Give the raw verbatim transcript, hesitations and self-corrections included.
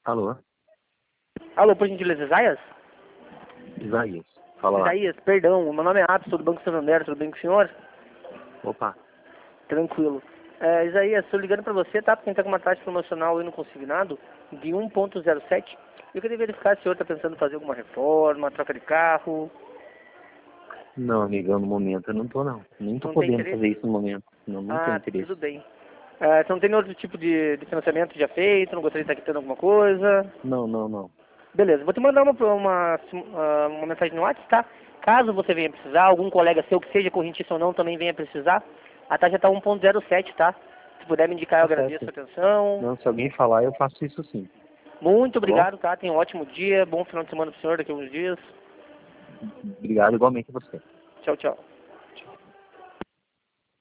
Alô, Alô, por gentileza, Isaías? Isaías. Fala lá. Isaías, perdão, meu nome é Atos, sou do Banco Santander, tudo bem com o senhor? Opa. Tranquilo. É, Isaías, estou ligando para você, tá? Porque a gente tá com uma taxa promocional aí no consignado de um ponto zero sete. Eu queria verificar se o senhor está pensando em fazer alguma reforma, troca de carro. Não, amigão, no momento eu não tô não. Nem tô Não tem podendo interesse? fazer isso no momento. Não, não tenho Ah, interesse. tudo bem. É, você não tem nenhum outro tipo de, de financiamento já feito? Não gostaria de estar quitando alguma coisa? Não, não, não. Beleza, vou te mandar uma, uma, uma, uma mensagem no WhatsApp, tá? Caso você venha precisar, algum colega seu que seja correntista ou não também venha precisar, a taxa está um ponto zero sete, tá? Se puder me indicar, eu Tá agradeço certo. a atenção. Não, se alguém falar, eu faço isso sim. Muito Tá bom? obrigado, tá? Tenha um ótimo dia, bom final de semana pro senhor daqui a uns dias. Obrigado igualmente a você. Tchau, tchau.